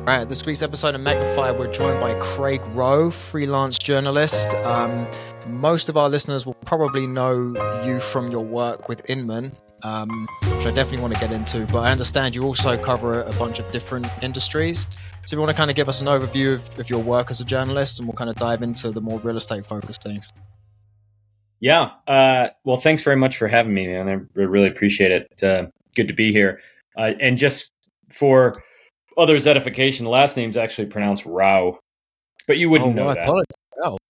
Right, this week's episode of Magnify, we're joined by Craig Rowe, freelance journalist. Most of our listeners will probably know you from your work with Inman, which I definitely want to get into, but I understand you also cover a bunch of different industries. So if you want to kind of give us an overview of your work as a journalist, and we'll kind of dive into the more real estate focused things. Yeah. Well, thanks very much for having me, man. I really appreciate it. Good to be here. And just for others' edification, the last name's actually pronounced Rao, but you wouldn't know that. Oh.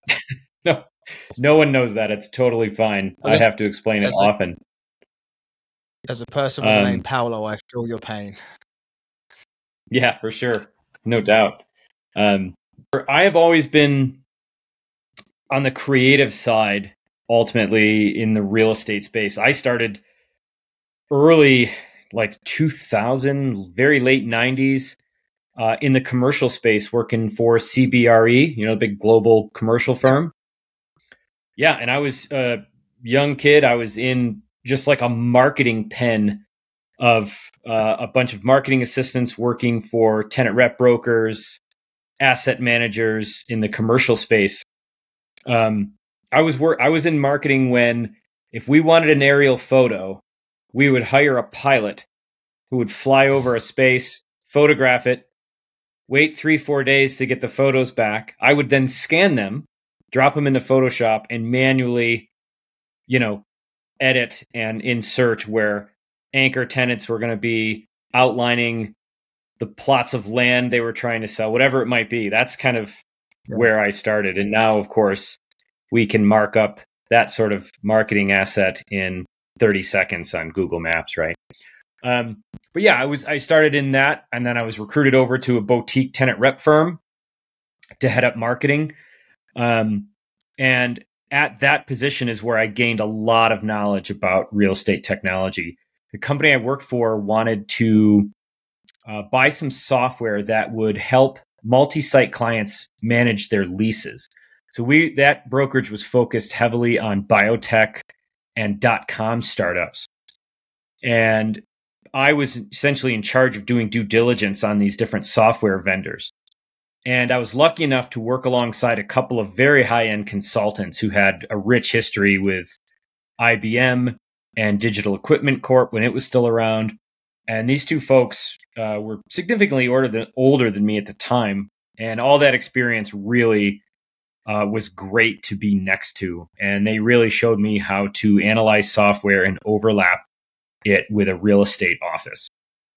No one knows that. It's totally fine. I have to explain it often. As a person with the name Paolo, I feel your pain. Yeah, for sure. No doubt. I have always been on the creative side, ultimately in the real estate space. I started early, like 2000, very late 90s, in the commercial space, working for CBRE, the big global commercial firm. Yeah, and I was a young kid. I was in just like a marketing pen of a bunch of marketing assistants working for tenant rep brokers, asset managers in the commercial space. I was in marketing when, if we wanted an aerial photo, we would hire a pilot who would fly over a space, photograph it, wait 3-4 days to get the photos back. I would then scan them, drop them into Photoshop, and manually, edit and insert where anchor tenants were going to be, outlining the plots of land they were trying to sell, whatever it might be. That's kind of where I started. And now, of course, we can mark up that sort of marketing asset in 30 seconds on Google Maps, right? But yeah, I started in that, and then I was recruited over to a boutique tenant rep firm to head up marketing. And at that position is where I gained a lot of knowledge about real estate technology. The company I worked for wanted to buy some software that would help multi-site clients manage their leases. So that brokerage was focused heavily on biotech and .com startups. And I was essentially in charge of doing due diligence on these different software vendors. And I was lucky enough to work alongside a couple of very high-end consultants who had a rich history with IBM and Digital Equipment Corp when it was still around. And these two folks were significantly older than me at the time. And all that experience really was great to be next to. And they really showed me how to analyze software and overlap it with a real estate office.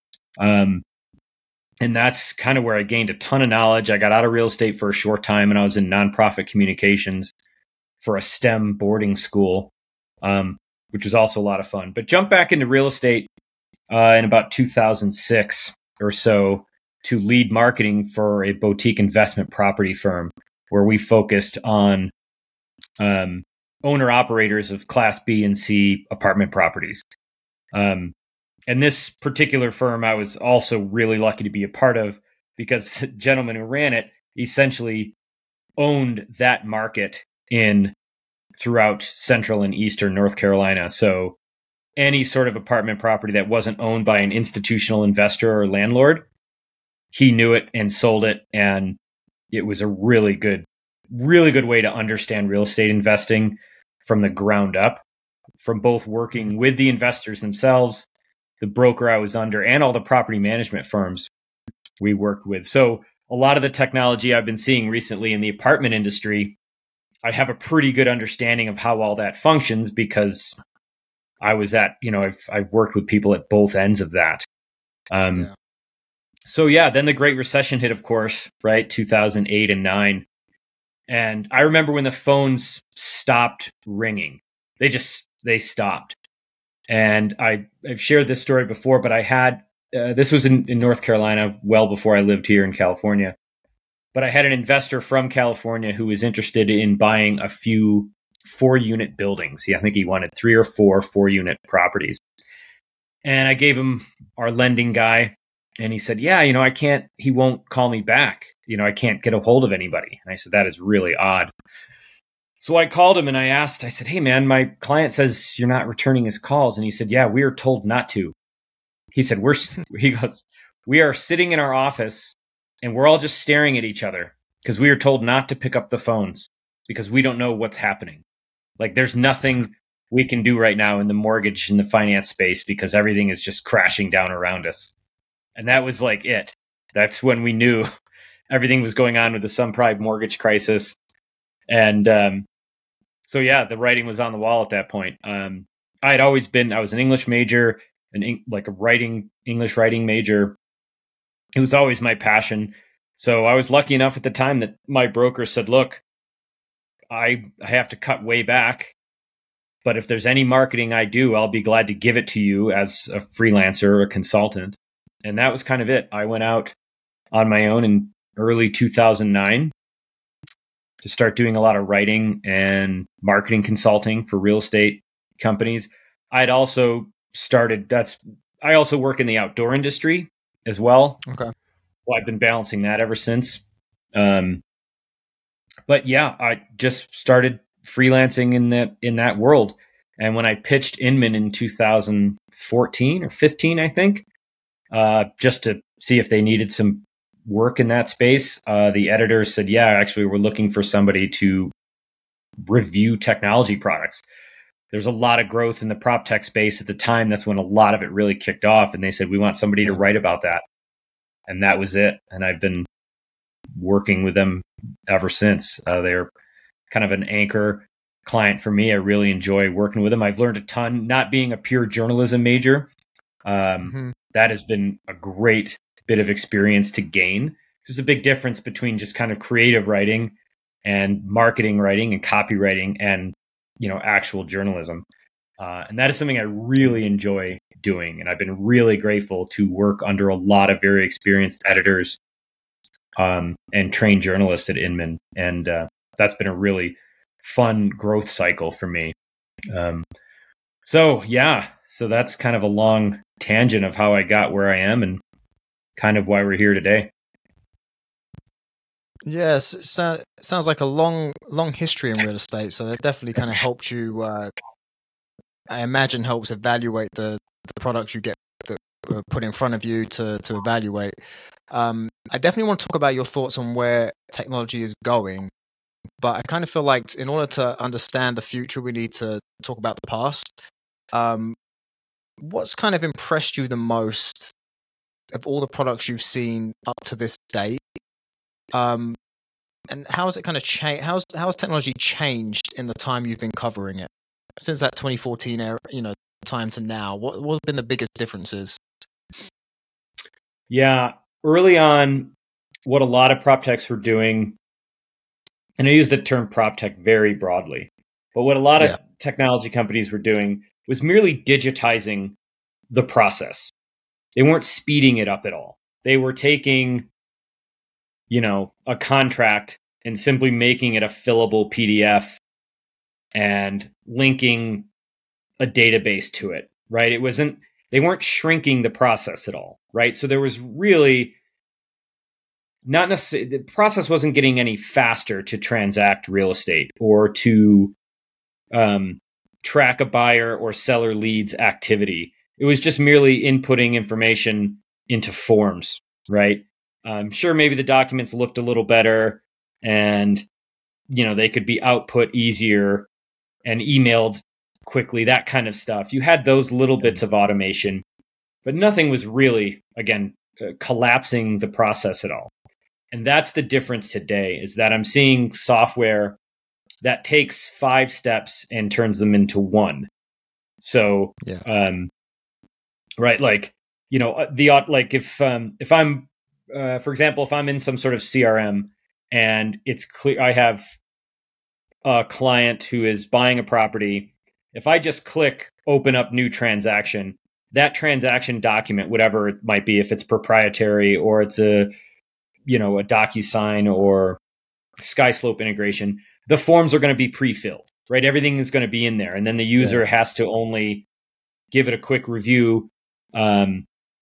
And that's kind of where I gained a ton of knowledge. I got out of real estate for a short time, and I was in nonprofit communications for a STEM boarding school, which was also a lot of fun. But jumped back into real estate in about 2006 or so to lead marketing for a boutique investment property firm where we focused on owner-operators of Class B and C apartment properties. And this particular firm I was also really lucky to be a part of, because the gentleman who ran it essentially owned that market throughout central and eastern North Carolina. So any sort of apartment property that wasn't owned by an institutional investor or landlord, he knew it and sold it. And it was a really good way to understand real estate investing from the ground up, from both working with the investors themselves, the broker I was under, and all the property management firms we worked with. So a lot of the technology I've been seeing recently in the apartment industry, I have a pretty good understanding of how all that functions, because I was I've worked with people at both ends of that. So yeah, then the Great Recession hit, of course, right? 2008 and 9. And I remember when the phones stopped ringing. They stopped. And I've shared this story before, but I had, this was in North Carolina, well before I lived here in California. But I had an investor from California who was interested in buying a few 4-unit buildings. I think he wanted 3 or 4 4-unit properties. And I gave him our lending guy, and he said, yeah, he won't call me back. I can't get a hold of anybody. And I said, that is really odd. So I called him and I said, hey man, my client says you're not returning his calls. And he said, yeah, we are told not to. He said, we are sitting in our office and we're all just staring at each other because we are told not to pick up the phones because we don't know what's happening. Like there's nothing we can do right now in the mortgage and the finance space because everything is just crashing down around us. And that was like it. That's when we knew everything was going on with the subprime mortgage crisis. And so, yeah, the writing was on the wall at that point. I was an English major, like a English writing major. It was always my passion. So I was lucky enough at the time that my broker said, look, I have to cut way back, but if there's any marketing I do, I'll be glad to give it to you as a freelancer or a consultant. And that was kind of it. I went out on my own in early 2009 to start doing a lot of writing and marketing consulting for real estate companies. I also work in the outdoor industry as well. Okay. Well, I've been balancing that ever since. But yeah, I just started freelancing in that world. And when I pitched Inman in 2014 or 15, I think, just to see if they needed some work in that space, the editor said, yeah, actually, we're looking for somebody to review technology products. There's a lot of growth in the prop tech space at the time. That's when a lot of it really kicked off. And they said, we want somebody to write about that. And that was it. And I've been working with them ever since. They're kind of an anchor client for me. I really enjoy working with them. I've learned a ton, not being a pure journalism major. That has been a great bit of experience to gain. There's a big difference between just kind of creative writing and marketing writing and copywriting and, actual journalism. And that is something I really enjoy doing. And I've been really grateful to work under a lot of very experienced editors and trained journalists at Inman. And that's been a really fun growth cycle for me. So that's kind of a long tangent of how I got where I am and kind of why we're here today. Yes, sounds like a long history in real estate. So that definitely kind of helped you. I imagine helps evaluate the products you get that are put in front of you to evaluate. I definitely want to talk about your thoughts on where technology is going, but I kind of feel like in order to understand the future, we need to talk about the past. What's kind of impressed you the most of all the products you've seen up to this date? And how has it kind of changed? How's technology changed in the time you've been covering it since that 2014 era, time to now? What have been the biggest differences? Yeah, early on, what a lot of prop techs were doing, and I use the term prop tech very broadly, but what a lot of technology companies were doing was merely digitizing the process. They weren't speeding it up at all. They were taking, a contract and simply making it a fillable PDF and linking a database to it, right? They weren't shrinking the process at all, right? So there was really not necessarily, the process wasn't getting any faster to transact real estate or to track a buyer or seller leads activity. It was just merely inputting information into forms, right? Sure, maybe the documents looked a little better and, they could be output easier and emailed quickly, that kind of stuff. You had those little bits of automation, but nothing was really, again, collapsing the process at all. And that's the difference today, is that I'm seeing software that takes 5 steps and turns them into 1. So, right, like, if I'm, for example, if I'm in some sort of CRM and it's clear I have a client who is buying a property, if I just click open up new transaction, that transaction document, whatever it might be, if it's proprietary or it's a DocuSign or SkySlope integration, the forms are going to be pre-filled, right? Everything is going to be in there. And then the user has to only give it a quick review and,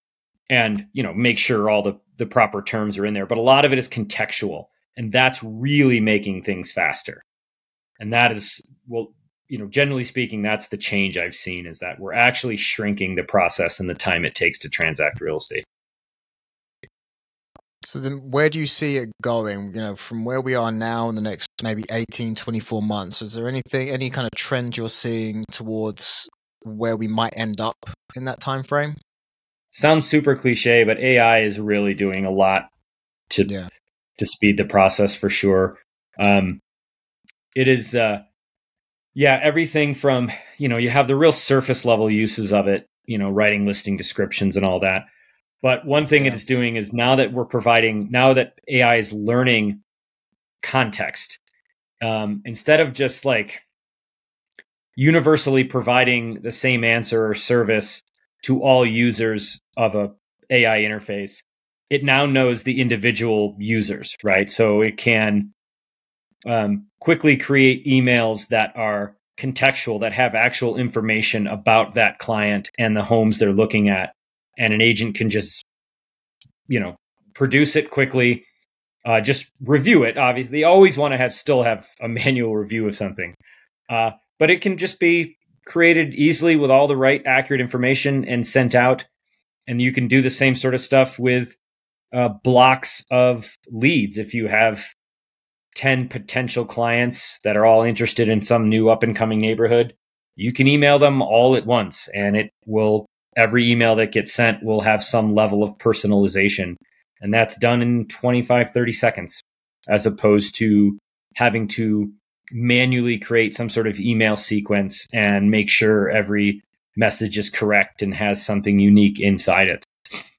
make sure all the proper terms are in there. But a lot of it is contextual, and that's really making things faster. And that is, generally speaking, that's the change I've seen, is that we're actually shrinking the process and the time it takes to transact real estate. So then where do you see it going, from where we are now in the next maybe 18, 24 months? Is there any kind of trend you're seeing towards where we might end up in that time frame? Sounds super cliche, but AI is really doing a lot to speed the process for sure. It is, everything from, you have the real surface level uses of it, writing listing descriptions and all that. But one thing it is doing is now that AI is learning context, instead of just like universally providing the same answer or service to all users of a AI interface, it now knows the individual users, right? So it can quickly create emails that are contextual, that have actual information about that client and the homes they're looking at. And an agent can just, produce it quickly, just review it. Obviously, they always want to still have a manual review of something. But it can just be created easily with all the right accurate information and sent out. And you can do the same sort of stuff with blocks of leads. If you have 10 potential clients that are all interested in some new up and coming neighborhood, you can email them all at once, and every email that gets sent will have some level of personalization. And that's done in 25, 30 seconds, as opposed to having to manually create some sort of email sequence and make sure every message is correct and has something unique inside it.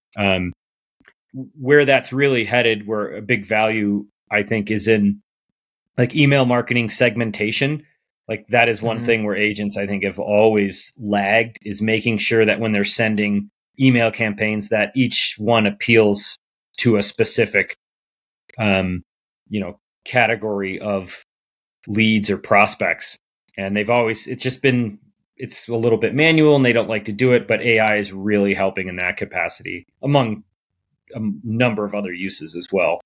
Where that's really headed, where a big value, I think, is in like email marketing segmentation. Like that is one thing where agents, I think, have always lagged, is making sure that when they're sending email campaigns, that each one appeals to a specific, category of leads or prospects. And it's a little bit manual and they don't like to do it, but AI is really helping in that capacity, among a number of other uses as well.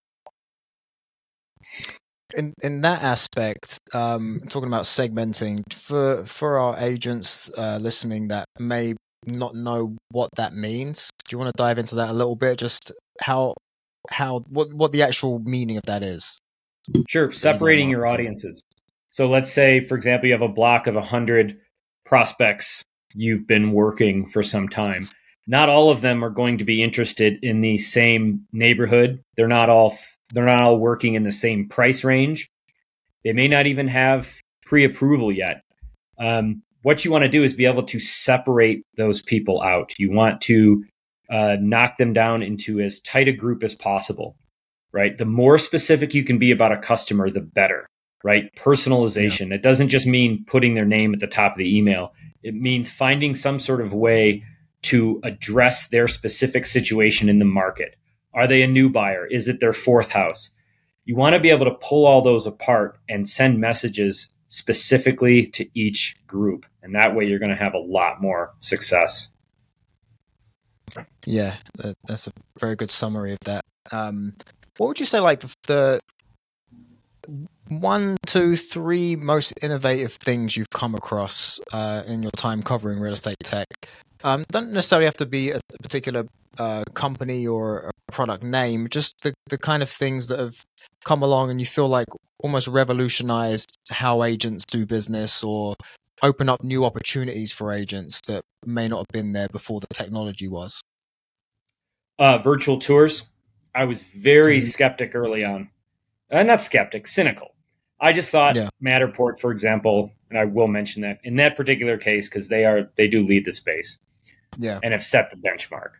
In that aspect, talking about segmenting, for our agents listening that may not know what that means, do you want to dive into that a little bit? Just what the actual meaning of that is? Sure, separating your audiences. So let's say, for example, you have a block of 100 prospects you've been working for some time. Not all of them are going to be interested in the same neighborhood. They're not all working in the same price range. They may not even have pre-approval yet. What you want to do is be able to separate those people out. You want to knock them down into as tight a group as possible, right? The more specific you can be about a customer, the better, right? Personalization. Yeah. It doesn't just mean putting their name at the top of the email. It means finding some sort of way to address their specific situation in the market. Are they a new buyer? Is it their fourth house? You want to be able to pull all those apart and send messages specifically to each group. And that way you're going to have a lot more success. Yeah, that's a very good summary of that. What would you say, like the 1, 2, 3 most innovative things you've come across in your time covering real estate tech? Don't necessarily have to be a particular company or a product name, just the kind of things that have come along and you feel like almost revolutionized how agents do business or open up new opportunities for agents that may not have been there before the technology was. Virtual tours. I was very skeptic early on. Not skeptic, cynical. I just thought Matterport, for example, and I will mention that in that particular case, because they do lead the space, and have set the benchmark.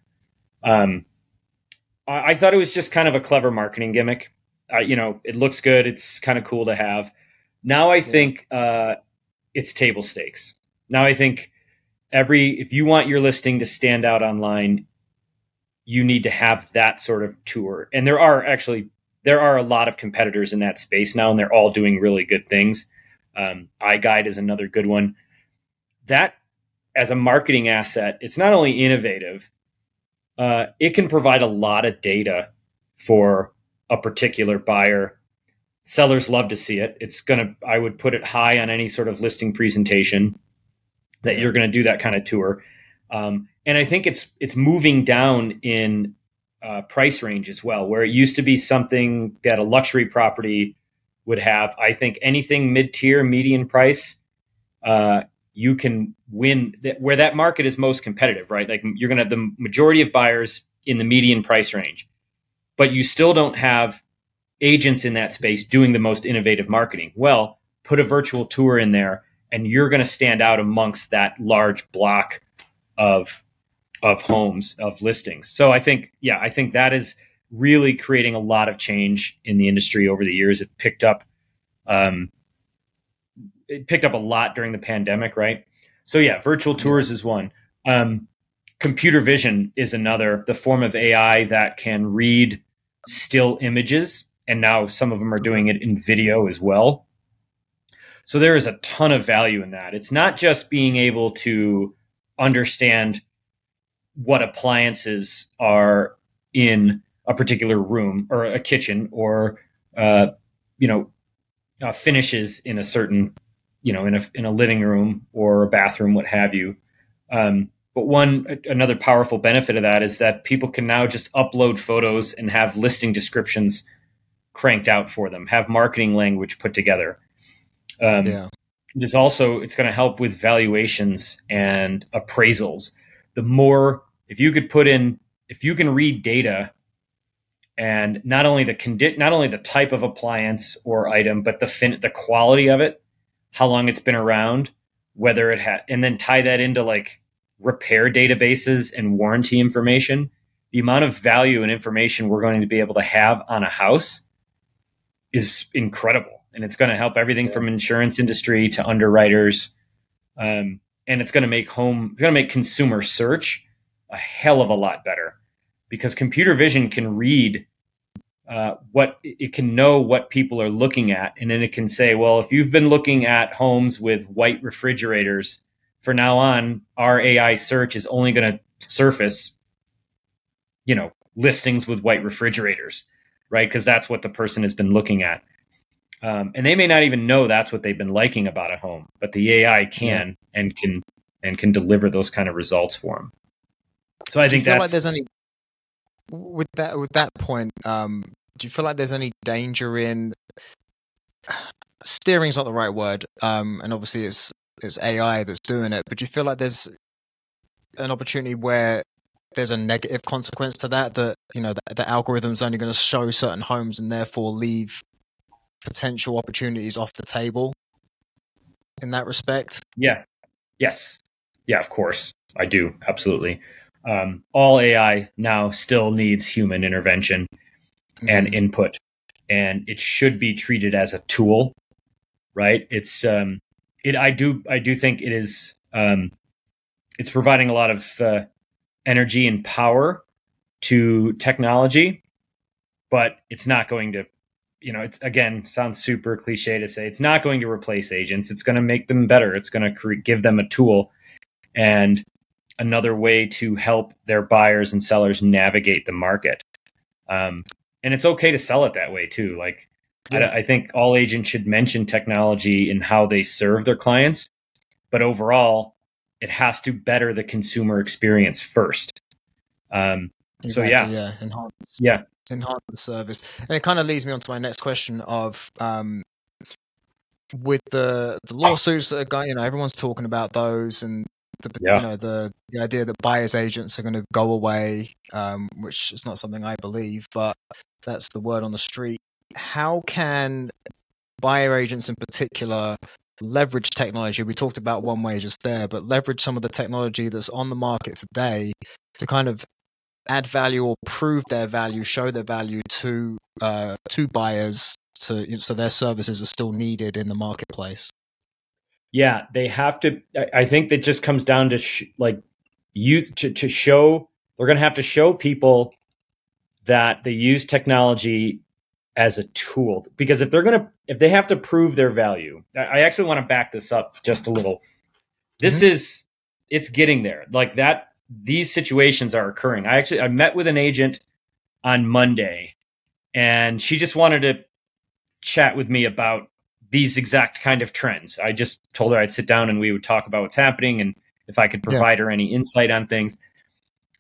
I thought it was just kind of a clever marketing gimmick. It looks good. It's kind of cool to have. Now I think it's table stakes. Now I think if you want your listing to stand out online, you need to have that sort of tour. And there are a lot of competitors in that space now, and they're all doing really good things. iGuide is another good one. That, as a marketing asset, it's not only innovative, it can provide a lot of data for a particular buyer. Sellers love to see it. I would put it high on any sort of listing presentation that you're going to do that kind of tour. And I think it's moving down in price range as well, where it used to be something that a luxury property would have. I think anything mid-tier, median price, you can win where that market is most competitive, right? Like you're going to have the majority of buyers in the median price range, but you still don't have agents in that space doing the most innovative marketing. Well, put a virtual tour in there and you're going to stand out amongst that large block of homes, of listings. So I think that is really creating a lot of change in the industry over the years. It picked up a lot during the pandemic, right? So yeah, virtual tours is one. Computer vision is another, the form of AI that can read still images. And now some of them are doing it in video as well. So there is a ton of value in that. It's not just being able to understand what appliances are in a particular room or a kitchen or, finishes in a certain, in a living room or a bathroom, what have you. But another powerful benefit of that is that people can now just upload photos and have listing descriptions cranked out for them, have marketing language put together. It's going to help with valuations and appraisals. If you can read data and not only the type of appliance or item, but the quality of it, how long it's been around, whether it had, and then tie that into like repair databases and warranty information, the amount of value and information we're going to be able to have on a house is incredible. And it's going to help everything from insurance industry to underwriters. And it's going to make consumer search a hell of a lot better, because computer vision can read it can know what people are looking at. And then it can say, well, if you've been looking at homes with white refrigerators, for now on, our AI search is only going to surface, listings with white refrigerators, right? Because that's what the person has been looking at. And they may not even know that's what they've been liking about a home, but the AI can and can deliver those kind of results for them. So I think like there's any with that point. Do you feel like there's any danger in steering's not the right word, and obviously it's AI that's doing it, but do you feel like there's an opportunity where there's a negative consequence to that the algorithm's only going to show certain homes and therefore leave potential opportunities off the table in that respect? Yes, of course I do, absolutely. All AI now still needs human intervention and input, and it should be treated as a tool, right? I do think it is. It's providing a lot of energy and power to technology, but it's not going to. It's, again, sounds super cliche to say, it's not going to replace agents. It's going to make them better. It's going to give them a tool and another way to help their buyers and sellers navigate the market. And it's okay to sell it that way too. Like, I think all agents should mention technology in how they serve their clients, but overall, it has to better the consumer experience first. Enhance the service. And it kind of leads me on to my next question of with the lawsuits that are going, everyone's talking about those, and the idea that buyer's agents are going to go away, which is not something I believe, but that's the word on the street. How can buyer agents in particular leverage technology? We talked about one way just there, but leverage some of the technology that's on the market today to kind of add value or prove their value, show their value to buyers, so their services are still needed in the marketplace. Yeah, they have to. I think that just comes down to to show. They're going to have to show people that they use technology as a tool, because if they have to prove their value, I actually want to back this up just a little. It's getting there. Like that. These situations are occurring. I met with an agent on Monday, and she just wanted to chat with me about these exact kind of trends. I just told her I'd sit down and we would talk about what's happening and if I could provide her any insight on things.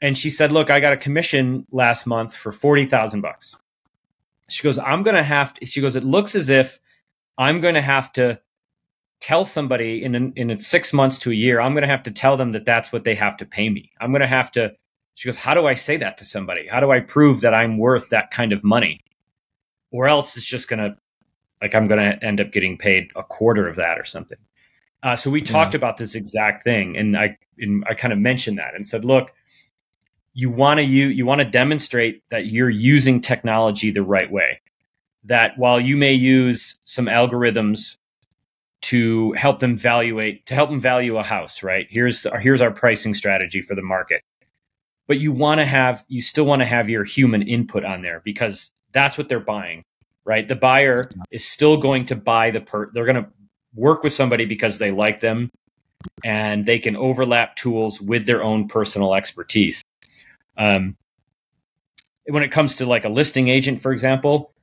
And she said, look, I got a commission last month for $40,000. She goes, she goes, it looks as if I'm going to have to tell somebody in 6 months to a year, I'm going to have to tell them that that's what they have to pay me. I'm going to have to, she goes, how do I say that to somebody? How do I prove that I'm worth that kind of money? Or else it's just going to, like, I'm going to end up getting paid a quarter of that or something. So we talked about this exact thing. And I kind of mentioned that and said, look, you want to demonstrate that you're using technology the right way. That while you may use some algorithms to help them value a house, right? Here's our pricing strategy for the market. But you still want to have your human input on there because that's what they're buying, right? The buyer is still going to buy they're going to work with somebody because they like them and they can overlap tools with their own personal expertise. When it comes to like a listing agent, for example,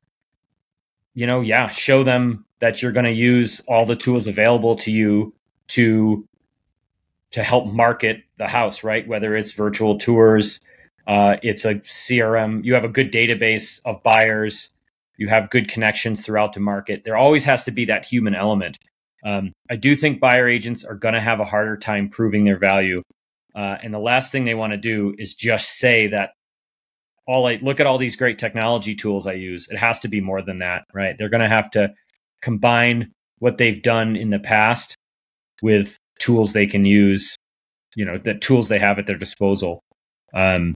show them that you're going to use all the tools available to you to help market the house, right? Whether it's virtual tours, it's a CRM, you have a good database of buyers, you have good connections throughout the market. There always has to be that human element. I do think buyer agents are going to have a harder time proving their value. And the last thing they want to do is just say that, look at all these great technology tools I use. It has to be more than that, right? They're going to have to combine what they've done in the past with tools they can use, the tools they have at their disposal. I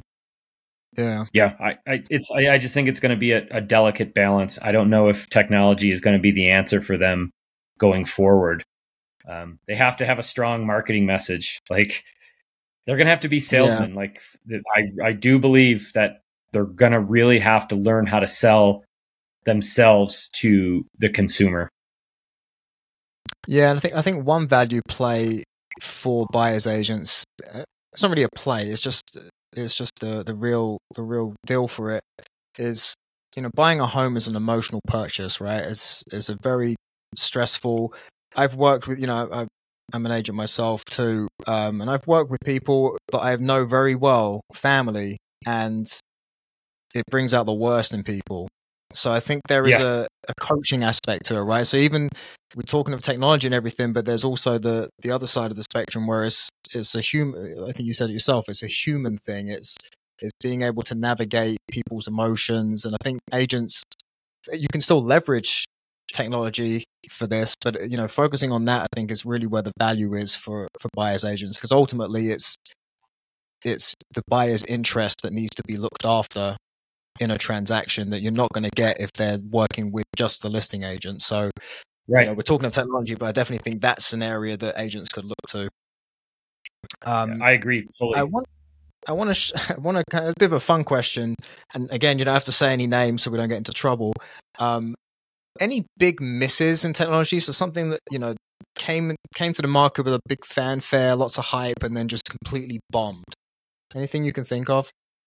just think it's going to be a delicate balance. I don't know if technology is going to be the answer for them going forward. They have to have a strong marketing message. Like, they're going to have to be salesmen. Yeah. Like, I do believe that they're going to really have to learn how to sell themselves to the consumer. Yeah, and I think one value play for buyers agents, it's not really a play. It's just the real deal for it is, buying a home is an emotional purchase, right? It's a very stressful. I've worked with, I'm an agent myself too, and I've worked with people that I know very well, family, and it brings out the worst in people. So I think there is a coaching aspect to it, right? So even we're talking of technology and everything, but there's also the other side of the spectrum where it's a human. I think you said it yourself. It's a human thing. It's being able to navigate people's emotions, and I think agents, you can still leverage technology for this, but focusing on that, I think, is really where the value is for buyers agents, because ultimately it's the buyer's interest that needs to be looked after in a transaction that you're not going to get if they're working with just the listing agent. So, right, we're talking of technology, but I definitely think that's an area that agents could look to. I agree fully. I want to kind of a bit of a fun question, and again, you don't have to say any names so we don't get into trouble. Any big misses in technology? So something that came to the market with a big fanfare, lots of hype, and then just completely bombed. Anything you can think of?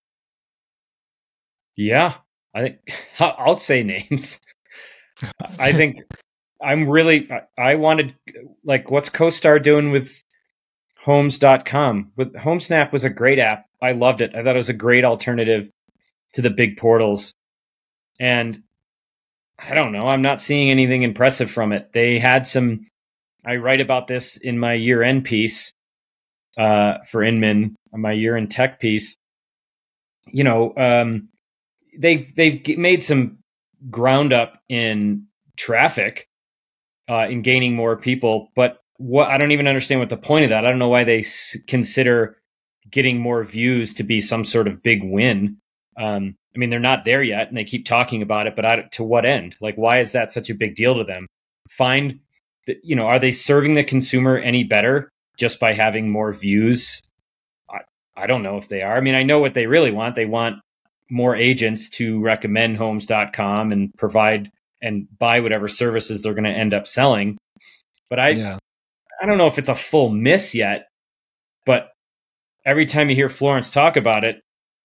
Yeah, I think I'll say names. I think I wanted, like, what's CoStar doing with Homes.com? With HomeSnap was a great app. I loved it. I thought it was a great alternative to the big portals. And I don't know, I'm not seeing anything impressive from it. They had I write about this in my year-end piece for Inman, my year-end tech piece. They've made some ground up in traffic, in gaining more people, but I don't even understand what the point of that. I don't know why they consider getting more views to be some sort of big win. I mean, they're not there yet, and they keep talking about it, but to what end? Like, why is that such a big deal to them? Are they serving the consumer any better just by having more views? I don't know if they are. I mean, I know what they really want. They want more agents to recommend Homes.com and provide and buy whatever services they're going to end up selling. But I don't know if it's a full miss yet, but every time you hear Florence talk about it,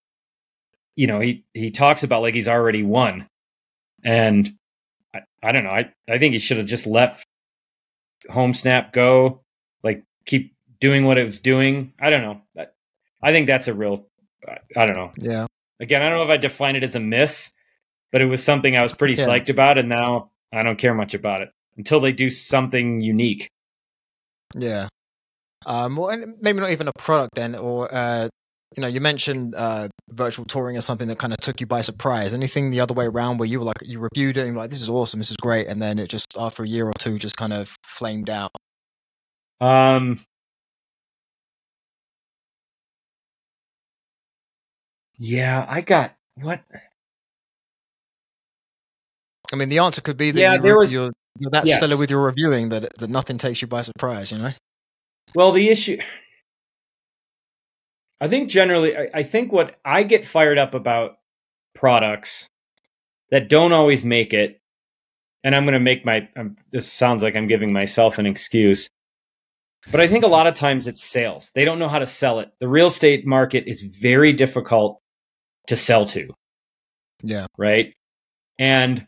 he talks about like he's already won. And I don't know. I think he should have just let HomeSnap go, like keep doing what it was doing. I don't know. I think that's a real I don't know. Yeah. Again, I don't know if I define it as a miss, but it was something I was pretty psyched about, and now I don't care much about it until they do something unique. Yeah. Well, and maybe not even a product then, or you mentioned virtual touring as something that kind of took you by surprise. Anything the other way around where you were like, you reviewed it and like, this is awesome, this is great, and then it just after a year or two just kind of flamed out? Yeah, I got what? I mean, the answer could be that you're that stellar with your reviewing that nothing takes you by surprise, you know? Well, the issue, I think generally, I think what I get fired up about products that don't always make it, and I'm going to make this sounds like I'm giving myself an excuse, but I think a lot of times it's sales. They don't know how to sell it. The real estate market is very difficult to sell to. Yeah. Right. And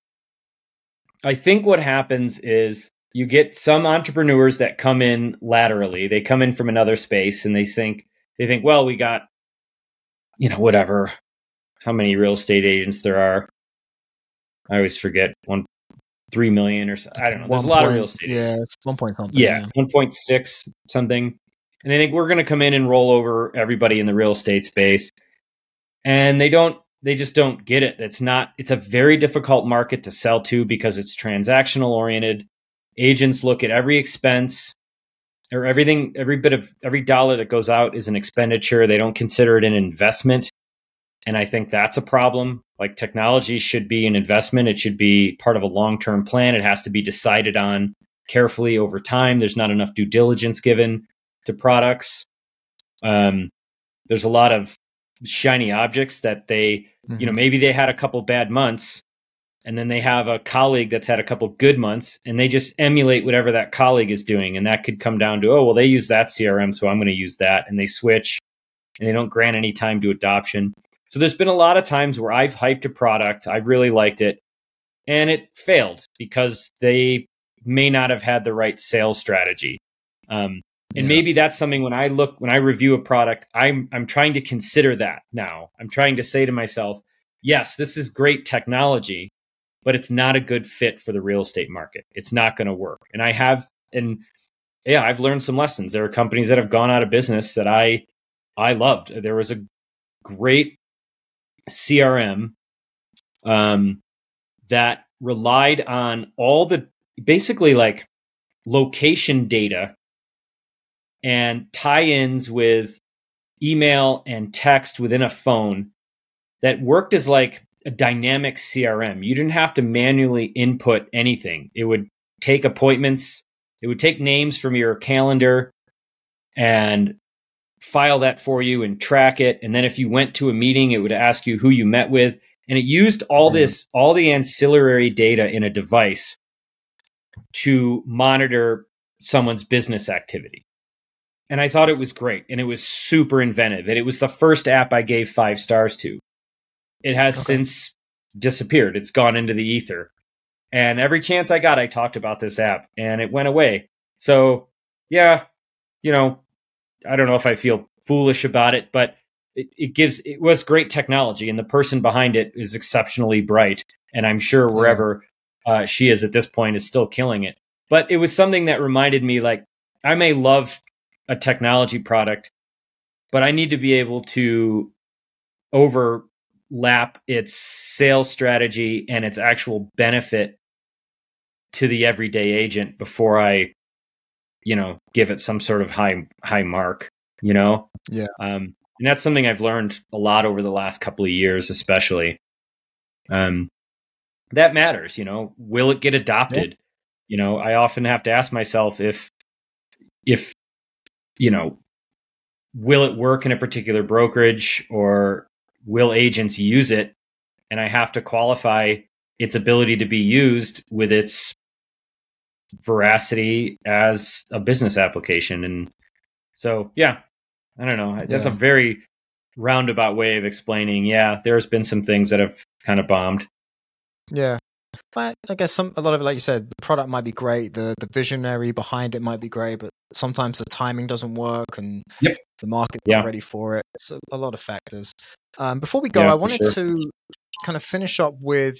I think what happens is you get some entrepreneurs that come in laterally. They come in from another space and they think, well, we got, whatever, how many real estate agents there are. I always forget 3 million or so. I don't know. There's a lot of real estate. Yeah, it's 1 point something. Yeah, 1.6 something. And they think we're going to come in and roll over everybody in the real estate space. And they just don't get it. It's a very difficult market to sell to because it's transactional oriented. Agents look at every expense or everything, every dollar that goes out is an expenditure. They don't consider it an investment. And I think that's a problem. Like, technology should be an investment. It should be part of a long-term plan. It has to be decided on carefully over time. There's not enough due diligence given to products. There's a lot of shiny objects that they, maybe they had a couple bad months and then they have a colleague that's had a couple good months and they just emulate whatever that colleague is doing. And that could come down to, oh, well, they use that CRM, so I'm going to use that. And they switch and they don't grant any time to adoption. So there's been a lot of times where I've hyped a product, I've really liked it, and it failed because they may not have had the right sales strategy. And maybe that's something when I review a product, I'm trying to consider that now. I'm trying to say to myself, yes, this is great technology, but it's not a good fit for the real estate market. It's not going to work. And I've learned some lessons. There are companies that have gone out of business that I loved. There was a great CRM that relied on all the basically like location data and tie-ins with email and text within a phone that worked as like a dynamic CRM. You didn't have to manually input anything. It would take appointments. It would take names from your calendar and file that for you and track it. And then if you went to a meeting, it would ask you who you met with. And it used all the ancillary data in a device to monitor someone's business activity. And I thought it was great. And it was super inventive. And it was the first app I gave 5 stars to. It has since disappeared. It's gone into the ether. And every chance I got, I talked about this app and it went away. So yeah, I don't know if I feel foolish about it, but it was great technology and the person behind it is exceptionally bright. And I'm sure wherever she is at this point is still killing it. But it was something that reminded me, like, I may love a technology product, but I need to be able to overlap its sales strategy and its actual benefit to the everyday agent before I, give it some sort of high mark, Yeah. And that's something I've learned a lot over the last couple of years, especially. That matters, will it get adopted? Yeah. I often have to ask myself if, will it work in a particular brokerage or will agents use it? And I have to qualify its ability to be used with its veracity as a business application. And so, yeah, I don't know. That's a very roundabout way of explaining. Yeah, there's been some things that have kind of bombed. Yeah. But I guess a lot of it, like you said, the product might be great, the visionary behind it might be great, but sometimes the timing doesn't work and Yep. the market's Yeah. not ready for it. It's a lot of factors. Before we go, Yeah, I for wanted sure. to kind of finish up with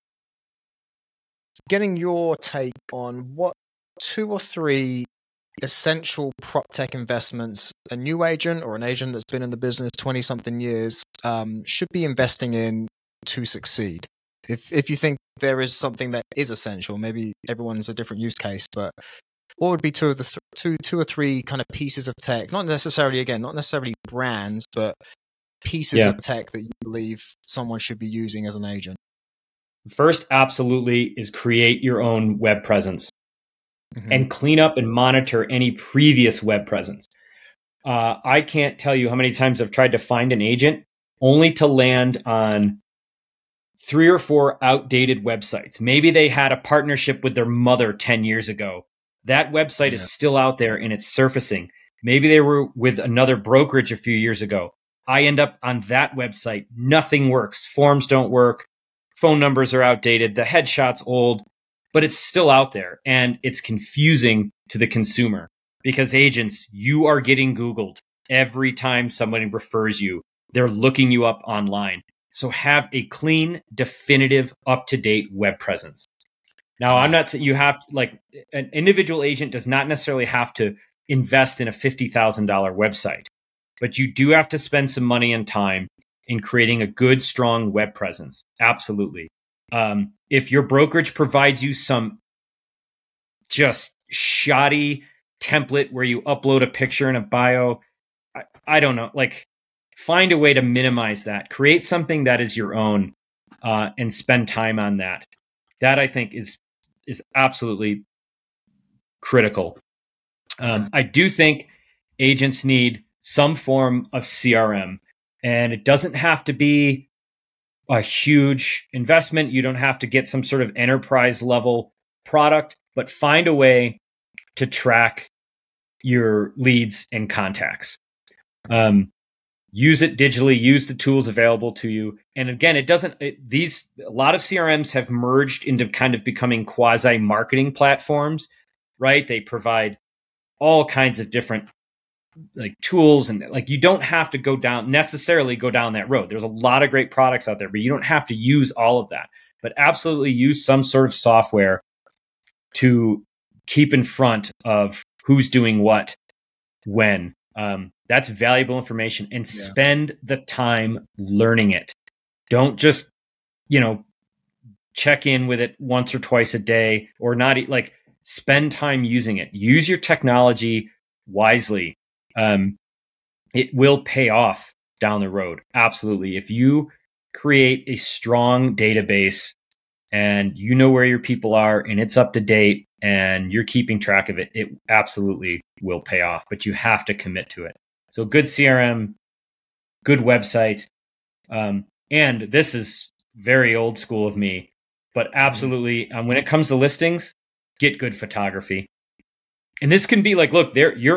getting your take on what 2 or 3 essential prop tech investments a new agent or an agent that's been in the business 20 something years should be investing in to succeed. If you think there is something that is essential, maybe everyone's a different use case, but what would be two or three kind of pieces of tech, not necessarily brands, but pieces of tech that you believe someone should be using as an agent? First, absolutely, is create your own web presence and clean up and monitor any previous web presence. I can't tell you how many times I've tried to find an agent only to land on 3 or 4 outdated websites. Maybe they had a partnership with their mother 10 years ago. That website is still out there and it's surfacing. Maybe they were with another brokerage a few years ago. I end up on that website. Nothing works. Forms don't work. Phone numbers are outdated. The headshot's old, but it's still out there and it's confusing to the consumer because agents, you are getting Googled every time somebody refers you. They're looking you up online. So have a clean, definitive, up-to-date web presence. Now, I'm not saying you have, like, an individual agent does not necessarily have to invest in a $50,000 website, but you do have to spend some money and time in creating a good, strong web presence. Absolutely. If your brokerage provides you some just shoddy template where you upload a picture and a bio, I don't know, like, find a way to minimize that. Create something that is your own and spend time on that. That, I think, is absolutely critical. I do think agents need some form of CRM, and it doesn't have to be a huge investment. You don't have to get some sort of enterprise level product, but find a way to track your leads and contacts. Use it digitally, use the tools available to you. And again, a lot of CRMs have merged into kind of becoming quasi marketing platforms, right? They provide all kinds of different like tools, and like you don't have to necessarily go down that road. There's a lot of great products out there, but you don't have to use all of that. But absolutely use some sort of software to keep in front of who's doing what, when. That's valuable information, and spend the time learning it. Don't just, check in with it once or twice a day or not. Like, spend time using it. Use your technology wisely. It will pay off down the road. Absolutely. If you create a strong database and you know where your people are and it's up to date and you're keeping track of it, it absolutely will pay off, but you have to commit to it. So good CRM, good website. And this is very old school of me, but absolutely, when it comes to listings, get good photography. And this can be like, look,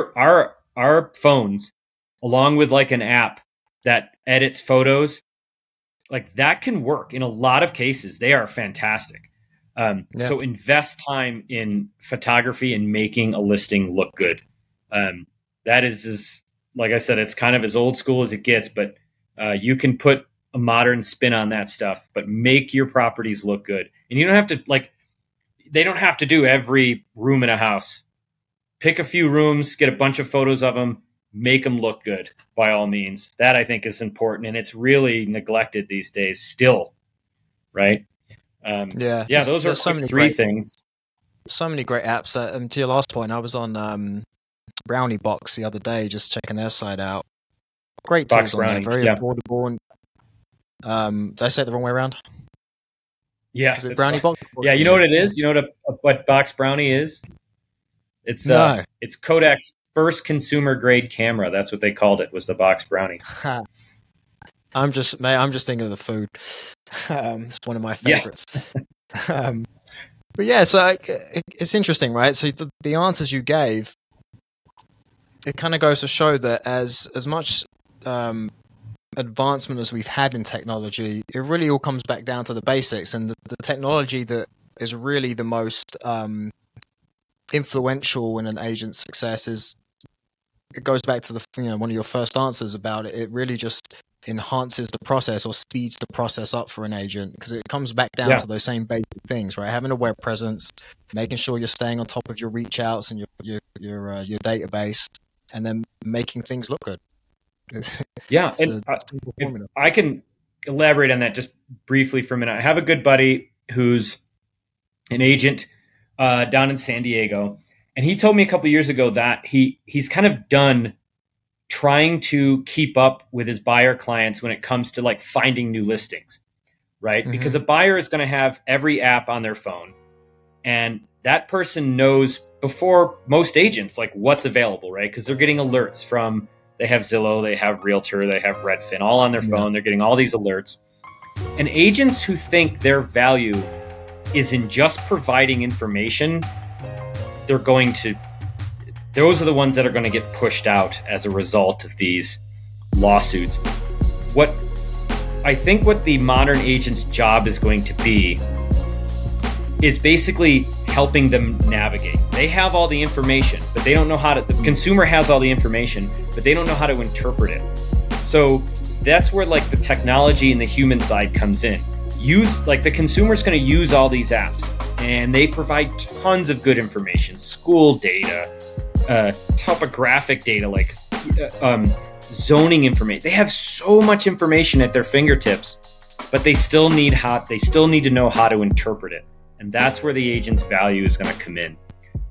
our phones, along with like an app that edits photos, like that can work in a lot of cases. They are fantastic. So invest time in photography and making a listing look good. That is, like I said, it's kind of as old school as it gets, but you can put a modern spin on that stuff, but make your properties look good. And you don't have to, they don't have to do every room in a house. Pick a few rooms, get a bunch of photos of them, make them look good by all means. That, I think, is important, and it's really neglected these days still, right? Those are so many 3 things. So many great apps. To your last point, I was on Brownie Box the other day, just checking their site out. Great tools on there, very affordable. And did I say it the wrong way around? Yeah, is it Brownie Box? Yeah, you know what it is? You know what Box Brownie is? It's it's Kodak's first consumer grade camera. That's what they called it. Was the Box Brownie? I'm just thinking of the food. It's one of my favorites. Yeah. But yeah, so it's interesting, right? So the answers you gave, it kind of goes to show that as much advancement as we've had in technology, it really all comes back down to the basics, and the technology that is really the most influential in an agent's success. Is it goes back to the one of your first answers about it. It really just enhances the process or speeds the process up for an agent, because it comes back down to those same basic things, right? Having a web presence, making sure you're staying on top of your reach outs and your database, and then making things look good. Yeah, and I can elaborate on that just briefly for a minute. I have a good buddy who's an agent down in San Diego, and he told me a couple of years ago that he's kind of done trying to keep up with his buyer clients when it comes to like finding new listings, right? Mm-hmm. Because a buyer is going to have every app on their phone, and that person knows before most agents like what's available, right? Because they're getting alerts from, they have Zillow, they have Realtor, they have Redfin, all on their phone. They're getting all these alerts. And agents who think their value is in just providing information, those are the ones that are going to get pushed out as a result of these lawsuits. What the modern agent's job is going to be is basically helping them navigate. They have all the information, but they don't know how to, the consumer has all the information, but they don't know how to interpret it. So that's where like the technology and the human side comes in. The consumer's going to use all these apps, and they provide tons of good information, school data, topographic data, like zoning information. They have so much information at their fingertips, but they still need to know how to interpret it, and that's where the agent's value is going to come in.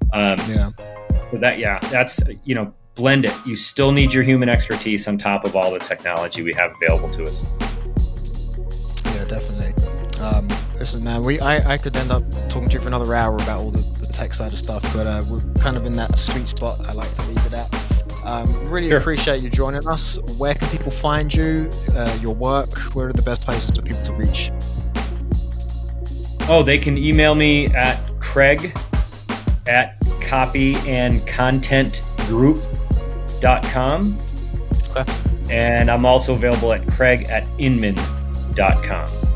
That's blend it. You still need your human expertise on top of all the technology we have available to us. Yeah, definitely. Listen, man, I could end up talking to you for another hour about all the tech side of stuff, but we're kind of in that sweet spot I like to leave it at. Really appreciate you joining us. Where can people find you, your work? Where are the best places for people to reach? Oh, they can email me at craig@copyandcontentgroup.com. Okay. And I'm also available at craig@inman.com.